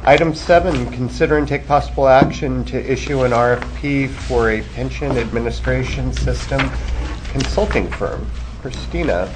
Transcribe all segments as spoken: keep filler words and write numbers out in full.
Item seven, consider and take possible action to issue an R F P for a pension administration system consulting firm. Christina.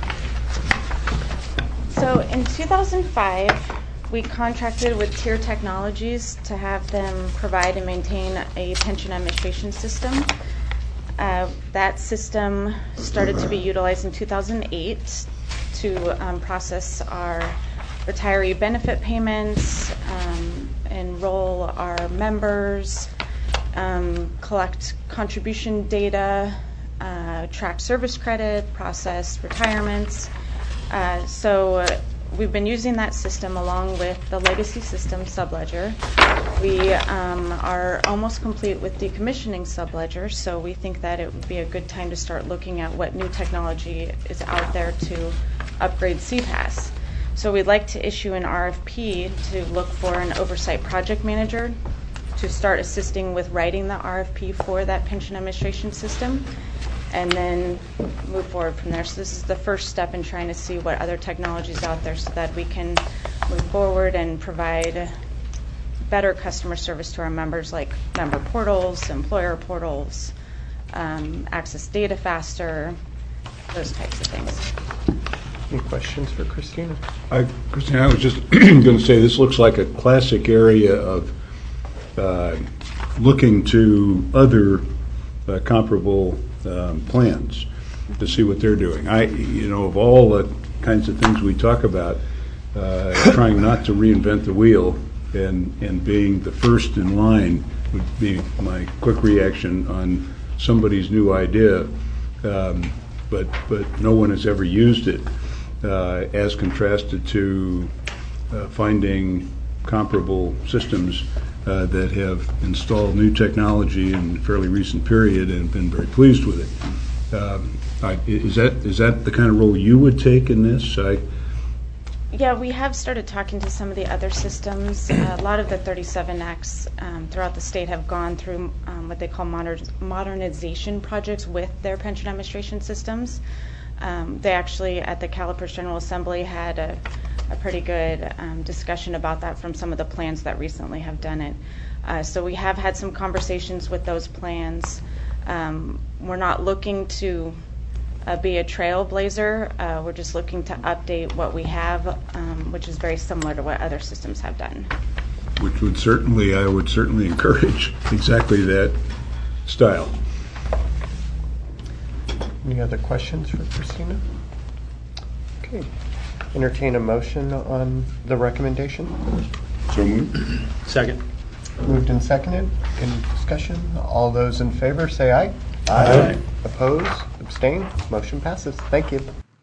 So in two thousand five, we contracted with Tier Technologies to have them provide and maintain a pension administration system. Uh, that system started to be utilized in two thousand eight to um, process our retiree benefit payments, um, enroll our members, um, collect contribution data, uh, track service credit, process retirements. Uh, so uh, we've been using that system along with the legacy system Subledger. We um, are almost complete with decommissioning Subledger, so we think that it would be a good time to start looking at what new technology is out there to upgrade C PAS. So we'd like to issue an R F P to look for an oversight project manager to start assisting with writing the R F P for that pension administration system, and then move forward from there. So this is the first step in trying to see what other technologies out there so that we can move forward and provide better customer service to our members, like member portals, employer portals, um, access data faster, those types of things. Any questions for Christina? I, Christina, I was just going to say this looks like a classic area of uh, looking to other uh, comparable um, plans to see what they're doing. I, you know, of all the kinds of things we talk about, uh, trying not to reinvent the wheel and and being the first in line would be my quick reaction on somebody's new idea. Um, but but no one has ever used it. Uh, as contrasted to uh, finding comparable systems uh, that have installed new technology in a fairly recent period and been very pleased with it. Um, I, is that is that the kind of role you would take in this? I, Yeah, we have started talking to some of the other systems. Uh, a lot of the thirty-seven acts um, throughout the state have gone through um, what they call moder- modernization projects with their pension administration systems. Um, they actually, at the Calipers General Assembly, had a, a pretty good um, discussion about that from some of the plans that recently have done it. Uh, so we have had some conversations with those plans. Um, we're not looking to uh, be a trailblazer. Uh, we're just looking to update what we have, um, which is very similar to what other systems have done. which would certainly, I would certainly encourage exactly that style. Any other questions for Christina? Okay. Entertain a motion on the recommendation. So moved. Second. Moved and seconded. Any discussion? All those in favor say aye. Aye. Opposed? Abstain? Motion passes. Thank you.